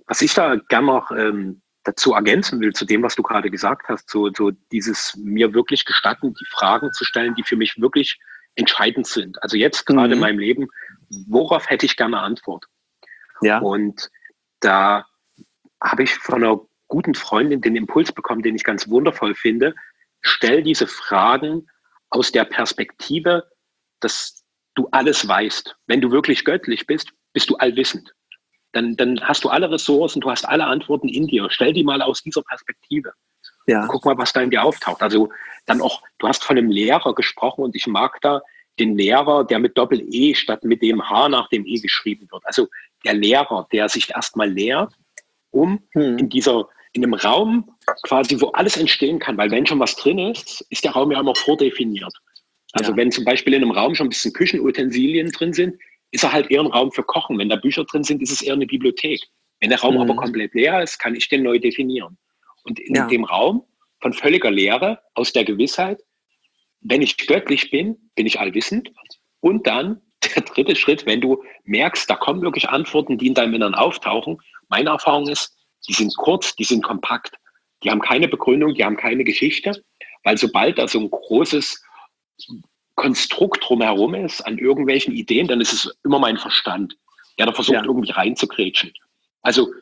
Was ich da gern noch dazu ergänzen will, zu dem, was du gerade gesagt hast, so dieses mir wirklich gestatten, die Fragen zu stellen, die für mich wirklich entscheidend sind. Also jetzt gerade in Mhm. meinem Leben, worauf hätte ich gerne eine Antwort? Ja, Und da habe ich von einer guten Freundin den Impuls bekommen, den ich ganz wundervoll finde. Stell diese Fragen aus der Perspektive, dass du alles weißt. Wenn du wirklich göttlich bist, bist du allwissend. Dann hast du alle Ressourcen, du hast alle Antworten in dir. Stell die mal aus dieser Perspektive und ja, guck mal, was da in dir auftaucht. Also dann auch, du hast von einem Lehrer gesprochen und ich mag da den Lehrer, der mit Doppel-E statt mit dem H nach dem E geschrieben wird. Also der Lehrer, der sich erstmal lehrt, um mhm. in dem Raum quasi, wo alles entstehen kann, weil wenn schon was drin ist, ist der Raum ja immer vordefiniert. Also Ja, wenn zum Beispiel in einem Raum schon ein bisschen Küchenutensilien drin sind, ist er halt eher ein Raum für Kochen. Wenn da Bücher drin sind, ist es eher eine Bibliothek. Wenn der Raum aber mhm. komplett leer ist, kann ich den neu definieren. Und in Ja, dem Raum von völliger Leere, aus der Gewissheit, wenn ich göttlich bin, bin ich allwissend. Und dann der dritte Schritt, wenn du merkst, da kommen wirklich Antworten, die in deinem Inneren auftauchen. Meine Erfahrung ist, die sind kurz, die sind kompakt. Die haben keine Begründung, die haben keine Geschichte, weil sobald da so ein großes Konstrukt drumherum ist an irgendwelchen Ideen, dann ist es immer mein Verstand, der da versucht, ja, irgendwie reinzugrätschen. Also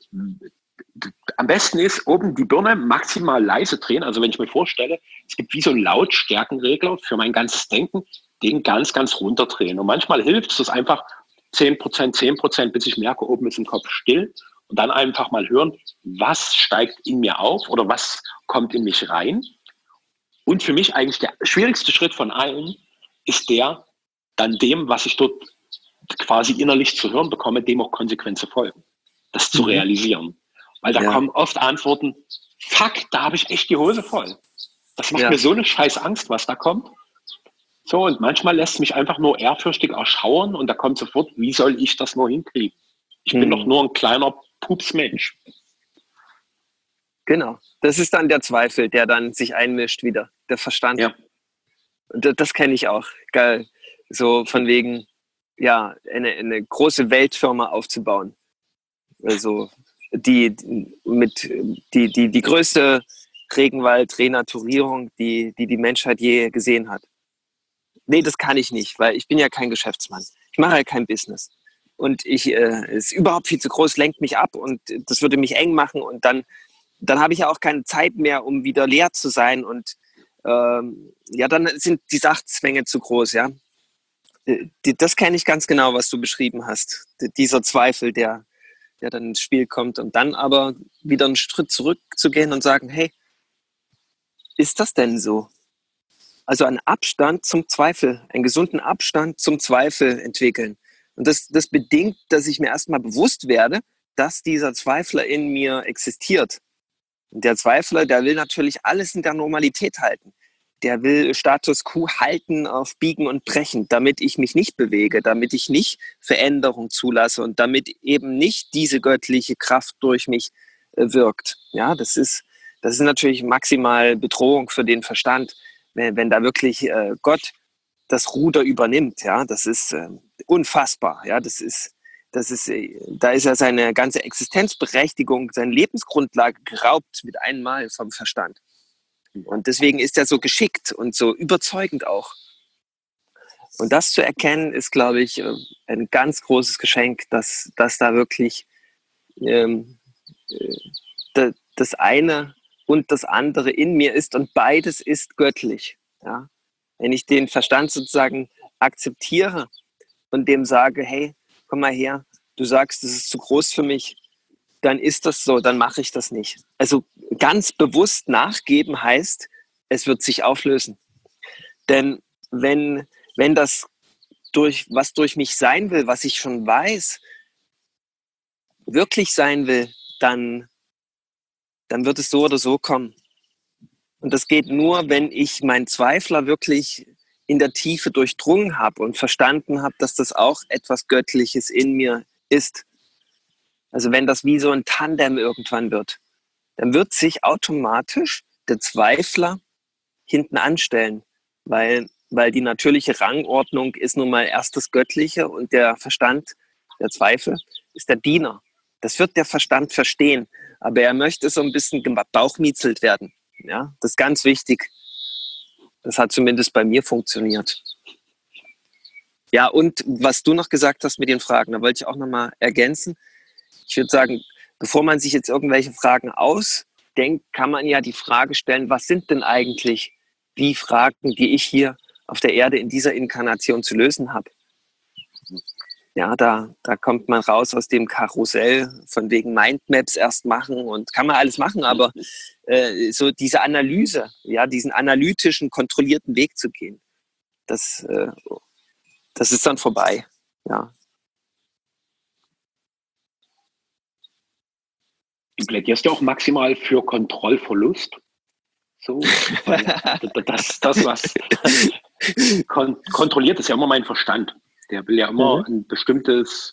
am besten ist oben die Birne maximal leise drehen. Also wenn ich mir vorstelle, es gibt wie so einen Lautstärkenregler für mein ganzes Denken, den ganz, ganz runterdrehen. Und manchmal hilft es das einfach 10%, bis ich merke, oben ist im Kopf still. Und dann einfach mal hören, was steigt in mir auf oder was kommt in mich rein. Und für mich eigentlich der schwierigste Schritt von allen ist der, dann dem, was ich dort quasi innerlich zu hören bekomme, dem auch konsequent zu folgen. Das zu mhm. realisieren. Weil da Ja, kommen oft Antworten, fuck, da habe ich echt die Hose voll. Das macht mir ja, so eine scheiß Angst, was da kommt. So, und manchmal lässt es mich einfach nur ehrfürchtig erschauern und da kommt sofort, wie soll ich das nur hinkriegen? Ich bin doch mhm. nur ein kleiner Pupsmensch. Genau. Das ist dann der Zweifel, der dann sich einmischt wieder, der Verstand. Ja, Und das kenne ich auch. Geil. So von wegen, ja, eine große Weltfirma aufzubauen. Also die größte Regenwald-Renaturierung, die Menschheit je gesehen hat. Nee, das kann ich nicht, weil ich bin ja kein Geschäftsmann. Ich mache ja kein Business. Und es ist überhaupt viel zu groß, lenkt mich ab und das würde mich eng machen und dann habe ich ja auch keine Zeit mehr, um wieder leer zu sein und ja, dann sind die Sachzwänge zu groß, ja. Das kenne ich ganz genau, was du beschrieben hast. Dieser Zweifel, der dann ins Spiel kommt und dann aber wieder einen Schritt zurückzugehen und sagen, hey, ist das denn so? Also einen Abstand zum Zweifel, einen gesunden Abstand zum Zweifel entwickeln. Und das bedingt, dass ich mir erstmal bewusst werde, dass dieser Zweifler in mir existiert. Und der Zweifler, der will natürlich alles in der Normalität halten. Der will Status quo halten auf Biegen und Brechen, damit ich mich nicht bewege, damit ich nicht Veränderung zulasse und damit eben nicht diese göttliche Kraft durch mich wirkt. Ja, das ist natürlich maximal Bedrohung für den Verstand, wenn da wirklich Gott das Ruder übernimmt. Ja, das ist unfassbar. Ja, da ist ja seine ganze Existenzberechtigung, seine Lebensgrundlage geraubt mit einmal vom Verstand. Und deswegen ist er so geschickt und so überzeugend auch. Und das zu erkennen, ist, glaube ich, ein ganz großes Geschenk, dass da wirklich ähm, das eine und das andere in mir ist und beides ist göttlich. Ja? Wenn ich den Verstand sozusagen akzeptiere und dem sage, hey, komm mal her, du sagst, das ist zu groß für mich, dann ist das so, dann mache ich das nicht. Also ganz bewusst nachgeben heißt, es wird sich auflösen. Denn wenn das was durch mich sein will, was ich schon weiß, wirklich sein will, dann wird es so oder so kommen. Und das geht nur, wenn ich meinen Zweifler wirklich in der Tiefe durchdrungen habe und verstanden habe, dass das auch etwas Göttliches in mir ist. Also wenn das wie so ein Tandem irgendwann wird, dann wird sich automatisch der Zweifler hinten anstellen, weil die natürliche Rangordnung ist nun mal erst das Göttliche und der Verstand, der Zweifel, ist der Diener. Das wird der Verstand verstehen. Aber er möchte so ein bisschen bauchmietzelt werden. Ja, das ist ganz wichtig. Das hat zumindest bei mir funktioniert. Ja, und was du noch gesagt hast mit den Fragen, da wollte ich auch nochmal ergänzen. Ich würde sagen, bevor man sich jetzt irgendwelche Fragen ausdenkt, kann man ja die Frage stellen, was sind denn eigentlich die Fragen, die ich hier auf der Erde in dieser Inkarnation zu lösen habe? Ja, da kommt man raus aus dem Karussell von wegen Mindmaps erst machen und kann man alles machen, aber so diese Analyse, ja, diesen analytischen, kontrollierten Weg zu gehen, das ist dann vorbei. Ja. Du plädierst ja auch maximal für Kontrollverlust. So, weil das was kontrolliert, ist ja immer mein Verstand. Der will ja immer ein bestimmtes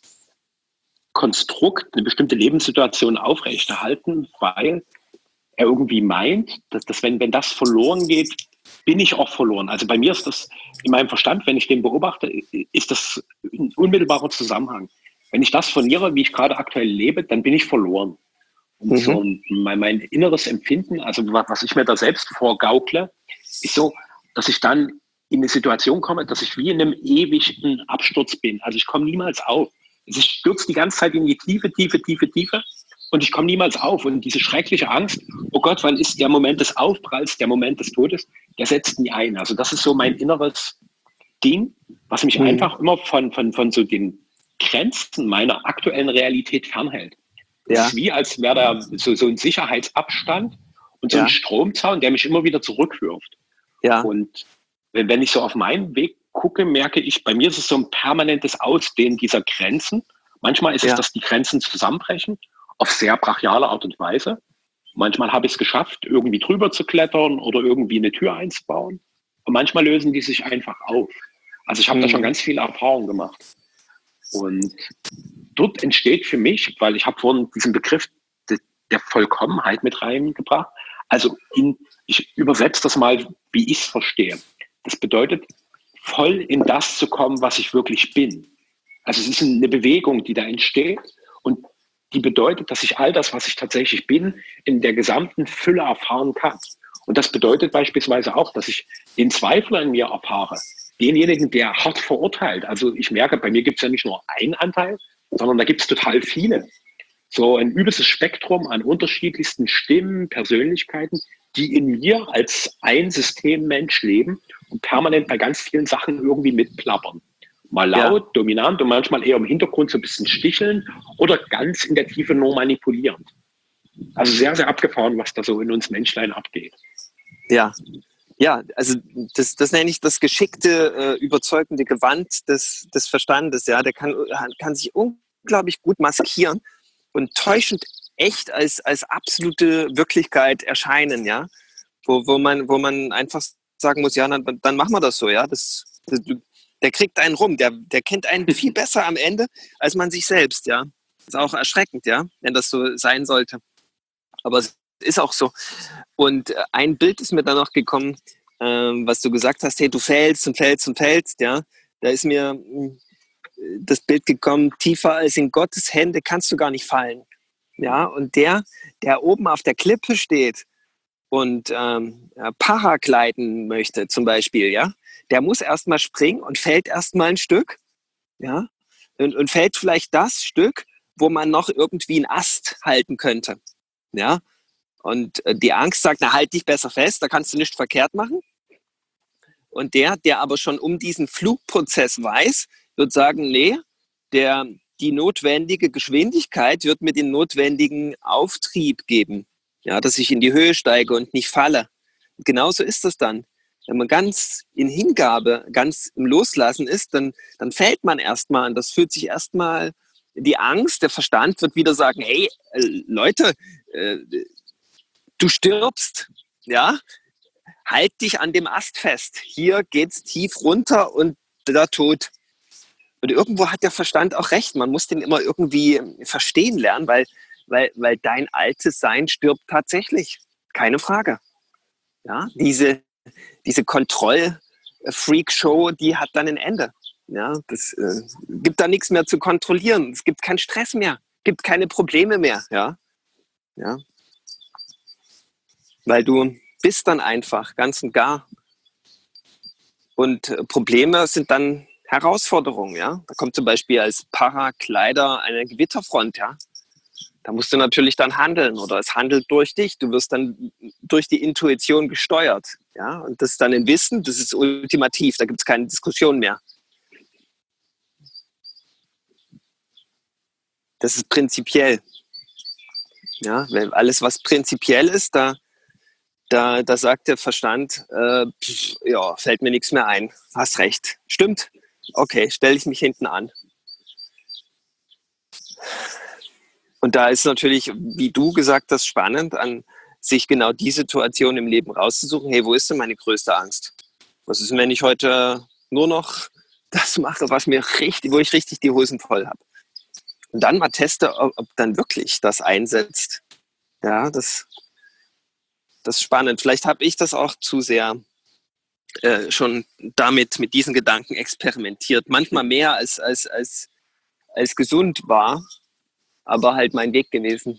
Konstrukt, eine bestimmte Lebenssituation aufrechterhalten, weil er irgendwie meint, dass wenn das verloren geht, bin ich auch verloren. Also bei mir ist das in meinem Verstand, wenn ich den beobachte, ist das ein unmittelbarer Zusammenhang. Wenn ich das verliere, wie ich gerade aktuell lebe, dann bin ich verloren. Und so mein inneres Empfinden, also was ich mir da selbst vorgaukle, ist so, dass ich dann in eine Situation komme, dass ich wie in einem ewigen Absturz bin. Also ich komme niemals auf. Also ich stürze die ganze Zeit in die Tiefe, Tiefe, Tiefe, Tiefe und ich komme niemals auf. Und diese schreckliche Angst, oh Gott, wann ist der Moment des Aufpralls, der Moment des Todes, der setzt nie ein. Also das ist so mein inneres Ding, was mich einfach immer von so den Grenzen meiner aktuellen Realität fernhält. Es ist wie, als wäre da so ein Sicherheitsabstand und so ein Stromzaun, der mich immer wieder zurückwirft. Ja. Und wenn ich so auf meinen Weg gucke, merke ich, bei mir ist es so ein permanentes Ausdehnen dieser Grenzen. Manchmal ist es, dass die Grenzen zusammenbrechen, auf sehr brachiale Art und Weise. Manchmal habe ich es geschafft, irgendwie drüber zu klettern oder irgendwie eine Tür einzubauen. Und manchmal lösen die sich einfach auf. Also ich habe da schon ganz viele Erfahrungen gemacht. Und dort entsteht für mich, weil ich habe vorhin diesen Begriff der Vollkommenheit mit reingebracht. Also ich übersetze das mal, wie ich es verstehe. Das bedeutet, voll in das zu kommen, was ich wirklich bin. Also es ist eine Bewegung, die da entsteht und die bedeutet, dass ich all das, was ich tatsächlich bin, in der gesamten Fülle erfahren kann. Und das bedeutet beispielsweise auch, dass ich den Zweifel an mir erfahre. Denjenigen, der hart verurteilt. Also ich merke, bei mir gibt es ja nicht nur einen Anteil, sondern da gibt es total viele. So ein übelstes Spektrum an unterschiedlichsten Stimmen, Persönlichkeiten, die in mir als ein Systemmensch leben und permanent bei ganz vielen Sachen irgendwie mitplappern. Mal laut, dominant und manchmal eher im Hintergrund so ein bisschen sticheln oder ganz in der Tiefe nur manipulierend. Also sehr, sehr abgefahren, was da so in uns Menschlein abgeht. Ja, also das nenne ich das geschickte, überzeugende Gewand des Verstandes. Ja, der kann sich unglaublich gut maskieren und täuschend echt als absolute Wirklichkeit erscheinen. Ja, wo man einfach sagen muss, ja, dann machen wir das so. Ja, der kriegt einen rum, der kennt einen viel besser am Ende als man sich selbst. Ja, ist auch erschreckend, ja, wenn das so sein sollte. Aber es ist auch so. Und ein Bild ist mir dann noch gekommen, was du gesagt hast, hey, du fällst und fällst und fällst, ja. Da ist mir das Bild gekommen, tiefer als in Gottes Hände kannst du gar nicht fallen. Ja, und der oben auf der Klippe steht und Paragliden möchte zum Beispiel, ja, der muss erstmal springen und fällt erstmal ein Stück, ja, und fällt vielleicht das Stück, wo man noch irgendwie einen Ast halten könnte, ja. Und die Angst sagt, na, halt dich besser fest, da kannst du nichts verkehrt machen. Und der aber schon um diesen Flugprozess weiß, wird sagen, nee, die notwendige Geschwindigkeit wird mir den notwendigen Auftrieb geben, ja, dass ich in die Höhe steige und nicht falle. Und genauso ist das dann. Wenn man ganz in Hingabe, ganz im Loslassen ist, dann fällt man erstmal und das fühlt sich erstmal die Angst, der Verstand wird wieder sagen, hey, Leute, du stirbst, ja, halt dich an dem Ast fest. Hier geht's tief runter und da tot. Und irgendwo hat der Verstand auch recht. Man muss den immer irgendwie verstehen lernen, weil dein altes Sein stirbt tatsächlich. Keine Frage. Ja, diese Kontroll-Freak-Show, die hat dann ein Ende. Ja, das gibt da nichts mehr zu kontrollieren. Es gibt keinen Stress mehr. gibt keine Probleme mehr, ja. Ja. Weil du bist dann einfach ganz und gar. Und Probleme sind dann Herausforderungen, ja. Da kommt zum Beispiel als Paraglider eine Gewitterfront, ja. Da musst du natürlich dann handeln oder es handelt durch dich. Du wirst dann durch die Intuition gesteuert, ja. Und das ist dann ein Wissen, das ist ultimativ, da gibt es keine Diskussion mehr. Das ist prinzipiell. Ja, weil alles, was prinzipiell ist, da sagt der Verstand, ja, fällt mir nichts mehr ein. Hast recht. Stimmt. Okay, stelle ich mich hinten an. Und da ist natürlich, wie du gesagt hast, spannend, an sich genau die Situation im Leben rauszusuchen. Hey, wo ist denn meine größte Angst? Was ist, wenn ich heute nur noch das mache, wo ich richtig die Hosen voll habe? Und dann mal teste, ob dann wirklich das einsetzt. Ja, das ist spannend. Vielleicht habe ich das auch zu sehr schon mit diesen Gedanken experimentiert. Manchmal mehr als gesund war, aber halt mein Weg gewesen.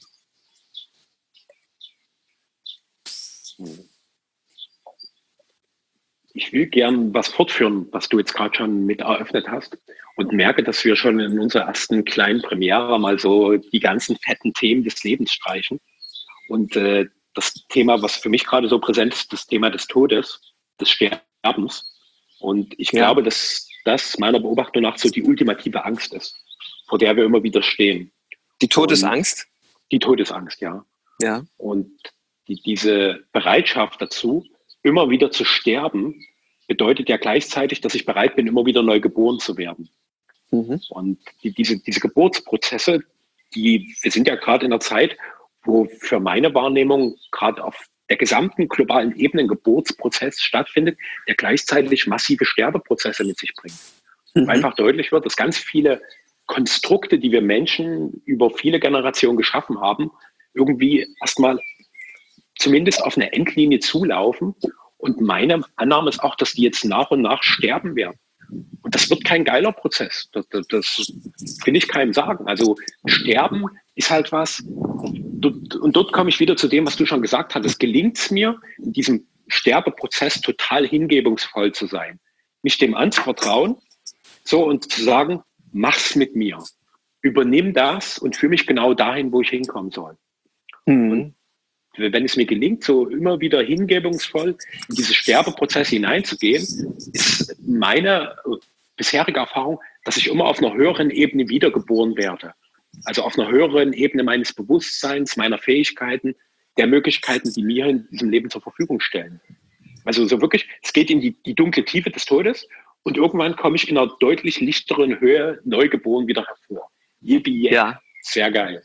Ich will gern was fortführen, was du jetzt gerade schon mit eröffnet hast und merke, dass wir schon in unserer ersten kleinen Premiere mal so die ganzen fetten Themen des Lebens streichen. Und das Thema, was für mich gerade so präsent ist, das Thema des Todes, des Sterbens. Und ich glaube, dass das meiner Beobachtung nach so die ultimative Angst ist, vor der wir immer wieder stehen. Die Todesangst? Die Todesangst, ja. Ja. Und diese Bereitschaft dazu, immer wieder zu sterben, bedeutet ja gleichzeitig, dass ich bereit bin, immer wieder neu geboren zu werden. Mhm. Und diese Geburtsprozesse, wir sind ja gerade in einer Zeit, wo für meine Wahrnehmung gerade auf der gesamten globalen Ebene ein Geburtsprozess stattfindet, der gleichzeitig massive Sterbeprozesse mit sich bringt. Mhm. Einfach deutlich wird, dass ganz viele Konstrukte, die wir Menschen über viele Generationen geschaffen haben, irgendwie erstmal zumindest auf eine Endlinie zulaufen. Und meine Annahme ist auch, dass die jetzt nach und nach sterben werden. Und das wird kein geiler Prozess. Das will ich keinem sagen. Also Sterben ist halt was. Und dort komme ich wieder zu dem, was du schon gesagt hattest. Gelingt es mir, in diesem Sterbeprozess total hingebungsvoll zu sein, mich dem anzuvertrauen, so und zu sagen, mach's mit mir. Übernimm das und führe mich genau dahin, wo ich hinkommen soll. Mhm. Und wenn es mir gelingt, so immer wieder hingebungsvoll in diese Sterbeprozesse hineinzugehen, ist meine bisherige Erfahrung, dass ich immer auf einer höheren Ebene wiedergeboren werde. Also auf einer höheren Ebene meines Bewusstseins, meiner Fähigkeiten, der Möglichkeiten, die mir in diesem Leben zur Verfügung stellen. Also so wirklich, es geht in die dunkle Tiefe des Todes und irgendwann komme ich in einer deutlich lichteren Höhe neugeboren wieder hervor. Yippie, yeah. Sehr geil.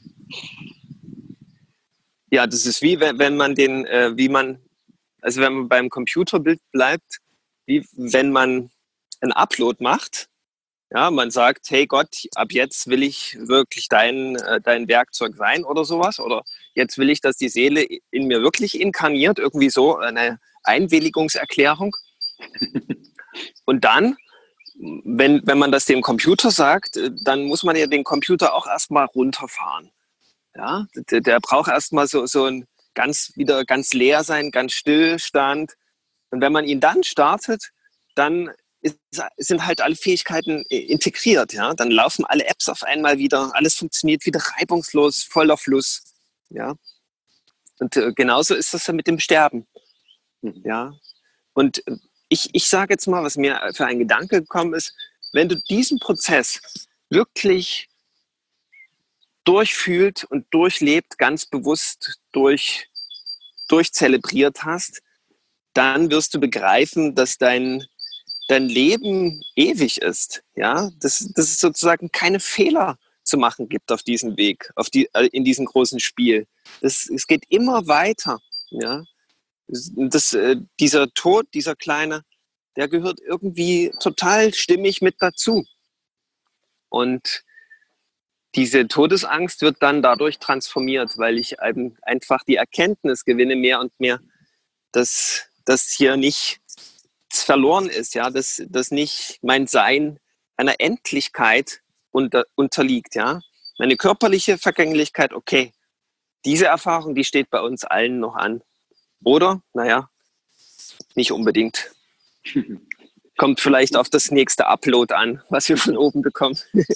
Ja, das ist wie wenn man wenn man beim Computerbild bleibt, wie wenn man ein Upload macht. Ja, man sagt, hey Gott, ab jetzt will ich wirklich dein Werkzeug sein oder sowas. Oder jetzt will ich, dass die Seele in mir wirklich inkarniert, irgendwie so eine Einwilligungserklärung. Und dann, wenn man das dem Computer sagt, dann muss man ja den Computer auch erstmal runterfahren. Ja, der braucht erstmal so ein wieder ganz leer sein, ganz Stillstand. Und wenn man ihn dann startet, dann sind halt alle Fähigkeiten integriert. Ja? Dann laufen alle Apps auf einmal wieder, alles funktioniert wieder reibungslos, voller Fluss. Ja? Und genauso ist das ja mit dem Sterben. Ja? Und ich sage jetzt mal, was mir für ein Gedanke gekommen ist, wenn du diesen Prozess wirklich durchfühlt und durchlebt, ganz bewusst durchzelebriert hast, dann wirst du begreifen, dass dein Leben ewig ist. Ja? Dass es sozusagen keine Fehler zu machen gibt auf diesem Weg, in diesem großen Spiel. Es geht immer weiter. Ja? Dieser Tod, dieser Kleine, der gehört irgendwie total stimmig mit dazu. Und diese Todesangst wird dann dadurch transformiert, weil ich einfach die Erkenntnis gewinne, mehr und mehr, dass hier nichts verloren ist, ja, dass nicht mein Sein einer Endlichkeit unterliegt, ja. Meine körperliche Vergänglichkeit, okay, diese Erfahrung, die steht bei uns allen noch an. Oder? Naja, nicht unbedingt. Kommt vielleicht auf das nächste Upload an, was wir von oben bekommen.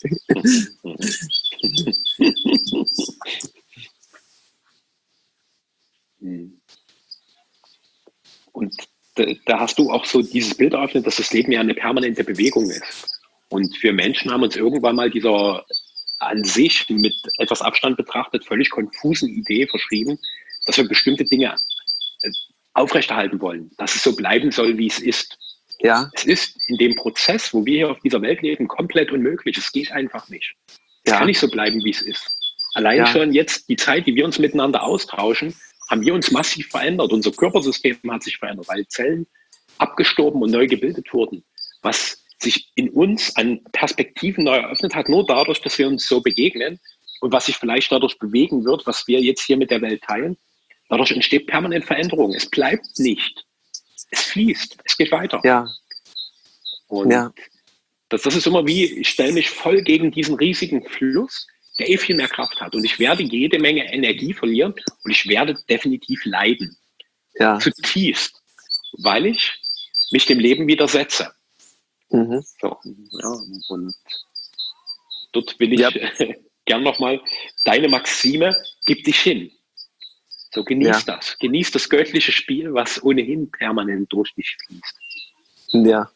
Und da hast du auch so dieses Bild eröffnet, dass das Leben ja eine permanente Bewegung ist. Und wir Menschen haben uns irgendwann mal dieser an sich mit etwas Abstand betrachtet völlig konfusen Idee verschrieben, dass wir bestimmte Dinge aufrechterhalten wollen, dass es so bleiben soll, wie es ist. Ja. Es ist in dem Prozess, wo wir hier auf dieser Welt leben, komplett unmöglich. Es geht einfach nicht. Es kann nicht so bleiben, wie es ist. Allein schon jetzt die Zeit, die wir uns miteinander austauschen, haben wir uns massiv verändert. Unser Körpersystem hat sich verändert, weil Zellen abgestorben und neu gebildet wurden. Was sich in uns an Perspektiven neu eröffnet hat, nur dadurch, dass wir uns so begegnen und was sich vielleicht dadurch bewegen wird, was wir jetzt hier mit der Welt teilen. Dadurch entsteht permanent Veränderung. Es bleibt nicht. Es fließt. Es geht weiter. Ja. Und das ist immer wie, ich stelle mich voll gegen diesen riesigen Fluss, der viel mehr Kraft hat. Und ich werde jede Menge Energie verlieren und ich werde definitiv leiden. Ja. Zutiefst. Weil ich mich dem Leben widersetze. Mhm. So, ja, und dort will ich gern nochmal deine Maxime, gib dich hin. So, genieß das. Genieß das göttliche Spiel, was ohnehin permanent durch dich fließt. Ja.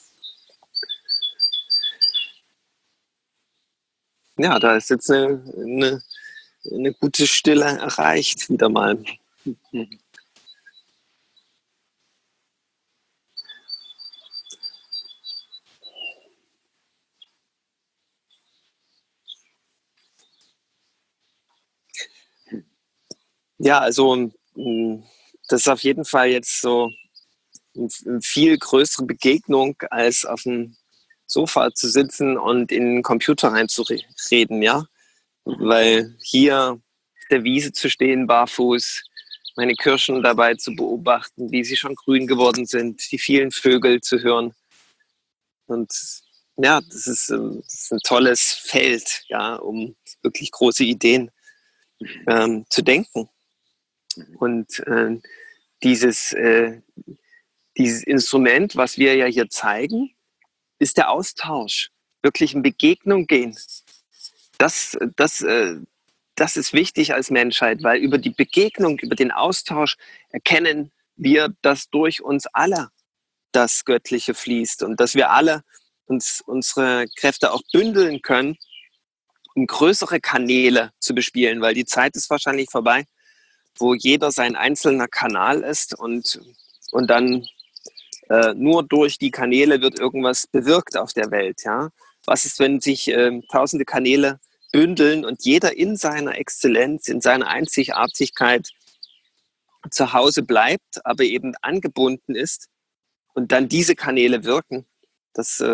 Ja, da ist jetzt eine gute Stille erreicht, wieder mal. Ja, also das ist auf jeden Fall jetzt so eine viel größere Begegnung, als auf dem Sofa zu sitzen und in den Computer reinzureden, ja. Weil hier auf der Wiese zu stehen, barfuß, meine Kirschen dabei zu beobachten, wie sie schon grün geworden sind, die vielen Vögel zu hören. Und ja, das ist ein tolles Feld, ja, um wirklich große Ideen zu denken. Und dieses Instrument, was wir ja hier zeigen, ist der Austausch. Wirklich in Begegnung gehen. Das ist wichtig als Menschheit, weil über die Begegnung, über den Austausch erkennen wir, dass durch uns alle das Göttliche fließt und dass wir alle unsere Kräfte auch bündeln können, um größere Kanäle zu bespielen, weil die Zeit ist wahrscheinlich vorbei, wo jeder sein einzelner Kanal ist und dann nur durch die Kanäle wird irgendwas bewirkt auf der Welt. Ja? Was ist, wenn sich tausende Kanäle bündeln und jeder in seiner Exzellenz, in seiner Einzigartigkeit zu Hause bleibt, aber eben angebunden ist und dann diese Kanäle wirken? Das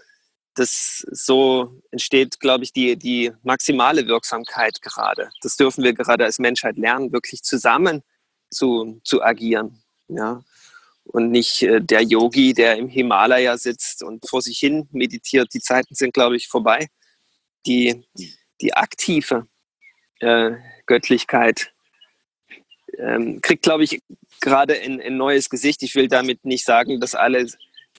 so entsteht, glaube ich, die maximale Wirksamkeit gerade. Das dürfen wir gerade als Menschheit lernen, wirklich zusammen zu agieren. Ja? Und nicht der Yogi, der im Himalaya sitzt und vor sich hin meditiert. Die Zeiten sind, glaube ich, vorbei. Die aktive Göttlichkeit kriegt, glaube ich, gerade ein neues Gesicht. Ich will damit nicht sagen, dass alle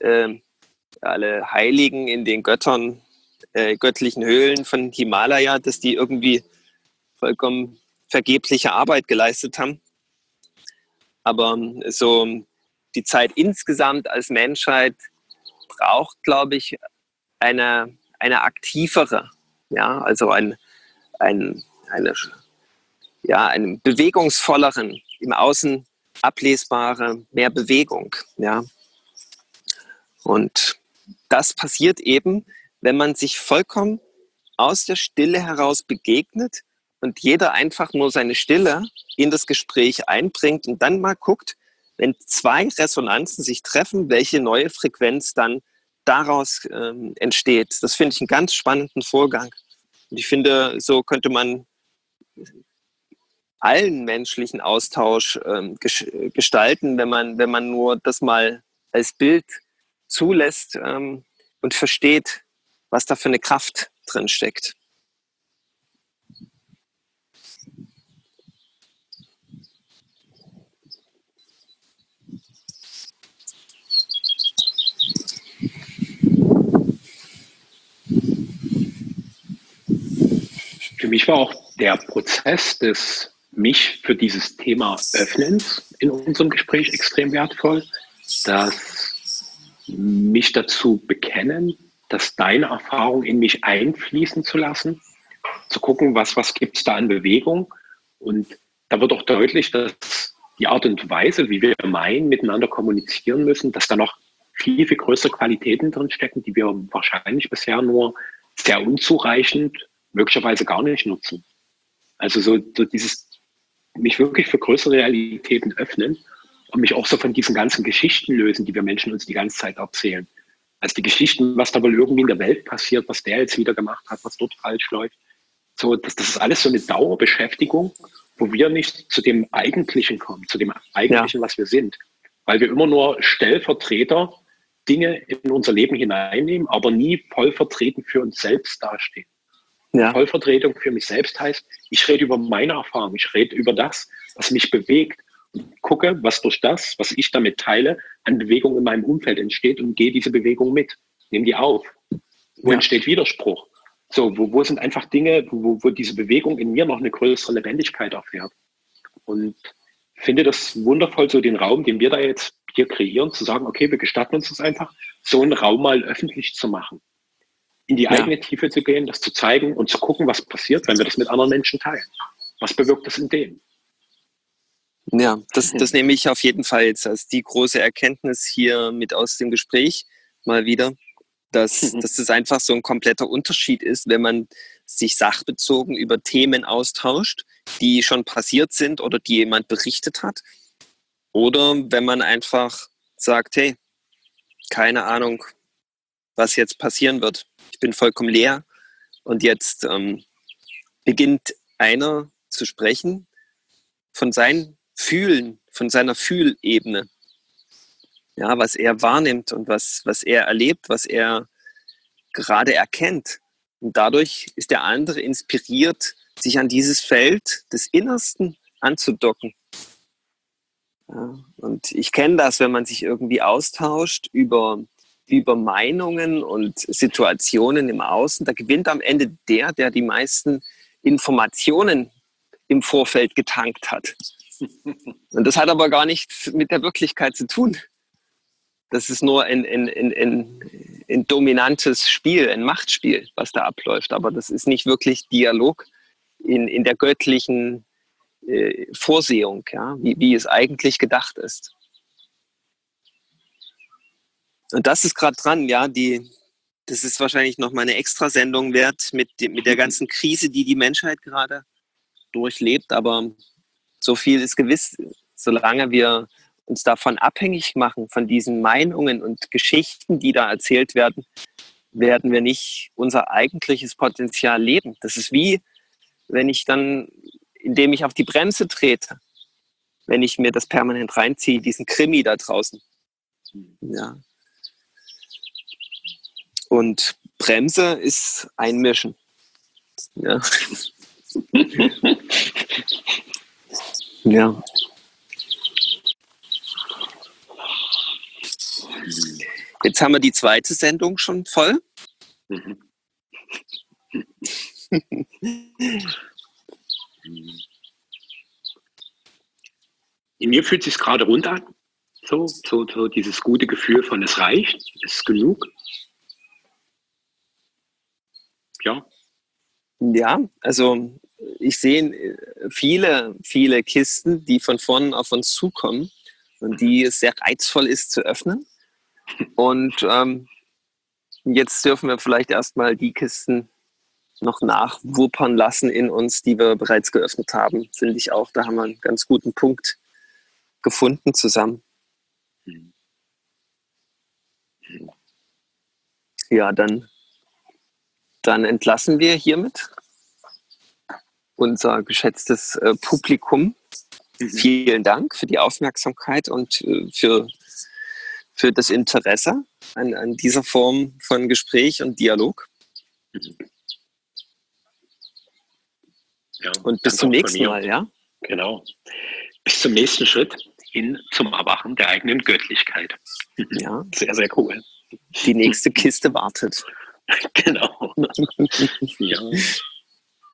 Heiligen in den göttlichen Höhlen von Himalaya, dass die irgendwie vollkommen vergebliche Arbeit geleistet haben. Aber so die Zeit insgesamt als Menschheit braucht, glaube ich, eine aktivere, ja, also einen bewegungsvolleren, im Außen ablesbare, mehr Bewegung, ja. Und das passiert eben, wenn man sich vollkommen aus der Stille heraus begegnet und jeder einfach nur seine Stille in das Gespräch einbringt und dann mal guckt, wenn zwei Resonanzen sich treffen, welche neue Frequenz dann daraus entsteht. Das finde ich einen ganz spannenden Vorgang. Und ich finde, so könnte man allen menschlichen Austausch gestalten, wenn man nur das mal als Bild zulässt und versteht, was da für eine Kraft drin steckt. Für mich war auch der Prozess des mich für dieses Thema Öffnens in unserem Gespräch extrem wertvoll, dass mich dazu bekennen, dass deine Erfahrung in mich einfließen zu lassen, zu gucken, was gibt es da an Bewegung. Und da wird auch deutlich, dass die Art und Weise, wie wir meinen, miteinander kommunizieren müssen, dass da noch viel, viel größere Qualitäten drin stecken, die wir wahrscheinlich bisher nur sehr unzureichend, möglicherweise gar nicht nutzen. Also so dieses, mich wirklich für größere Realitäten öffnen und mich auch so von diesen ganzen Geschichten lösen, die wir Menschen uns die ganze Zeit erzählen. Also die Geschichten, was da wohl irgendwie in der Welt passiert, was der jetzt wieder gemacht hat, was dort falsch läuft. So, das ist alles so eine Dauerbeschäftigung, wo wir nicht zu dem Eigentlichen kommen, zu dem Eigentlichen, was wir sind. Weil wir immer nur Stellvertreter Dinge in unser Leben hineinnehmen, aber nie voll vertreten für uns selbst dastehen. Ja. Vollvertretung für mich selbst heißt, ich rede über meine Erfahrung, ich rede über das, was mich bewegt und gucke, was durch das, was ich damit teile, an Bewegung in meinem Umfeld entsteht und gehe diese Bewegung mit, nehme die auf. Wo entsteht Widerspruch? So, wo sind einfach Dinge, wo diese Bewegung in mir noch eine größere Lebendigkeit erfährt? Und finde das wundervoll, so den Raum, den wir da jetzt hier kreieren, zu sagen, okay, wir gestatten uns das einfach, so einen Raum mal öffentlich zu machen. In die eigene Tiefe zu gehen, das zu zeigen und zu gucken, was passiert, wenn wir das mit anderen Menschen teilen. Was bewirkt das in denen? Ja, das nehme ich auf jeden Fall jetzt als die große Erkenntnis hier mit aus dem Gespräch mal wieder, dass das einfach so ein kompletter Unterschied ist, wenn man sich sachbezogen über Themen austauscht, die schon passiert sind oder die jemand berichtet hat. Oder wenn man einfach sagt, hey, keine Ahnung, was jetzt passieren wird. Ich bin vollkommen leer und jetzt beginnt einer zu sprechen von seinem Fühlen, von seiner Fühlebene. Ja, was er wahrnimmt und was er erlebt, was er gerade erkennt. Und dadurch ist der andere inspiriert, sich an dieses Feld des Innersten anzudocken. Ja, und ich kenne das, wenn man sich irgendwie austauscht über Meinungen und Situationen im Außen, da gewinnt am Ende der die meisten Informationen im Vorfeld getankt hat. Und das hat aber gar nichts mit der Wirklichkeit zu tun. Das ist nur ein dominantes Spiel, ein Machtspiel, was da abläuft. Aber das ist nicht wirklich Dialog in der göttlichen Vorsehung, ja, wie es eigentlich gedacht ist. Und das ist gerade dran, ja, das ist wahrscheinlich noch mal eine Extrasendung wert mit der ganzen Krise, die Menschheit gerade durchlebt. Aber so viel ist gewiss, solange wir uns davon abhängig machen, von diesen Meinungen und Geschichten, die da erzählt werden, werden wir nicht unser eigentliches Potenzial leben. Das ist wie, wenn ich dann, indem ich auf die Bremse trete, wenn ich mir das permanent reinziehe, diesen Krimi da draußen. Ja. Und Bremse ist einmischen. Ja. Ja. Jetzt haben wir die zweite Sendung schon voll. In mir fühlt es sich gerade rund an. So dieses gute Gefühl von es reicht, es ist genug. Ja. Ja, also ich sehe viele, viele Kisten, die von vorne auf uns zukommen und die es sehr reizvoll ist zu öffnen. Und jetzt dürfen wir vielleicht erstmal die Kisten noch nachwuppern lassen in uns, die wir bereits geöffnet haben. Finde ich auch, da haben wir einen ganz guten Punkt gefunden zusammen. Ja, dann entlassen wir hiermit unser geschätztes Publikum. Vielen Dank für die Aufmerksamkeit und für das Interesse an dieser Form von Gespräch und Dialog. Ja, und bis zum nächsten Mal, ja? Genau. Bis zum nächsten Schritt hin zum Erwachen der eigenen Göttlichkeit. Ja. Sehr, sehr cool. Die nächste Kiste wartet. Genau. Ja.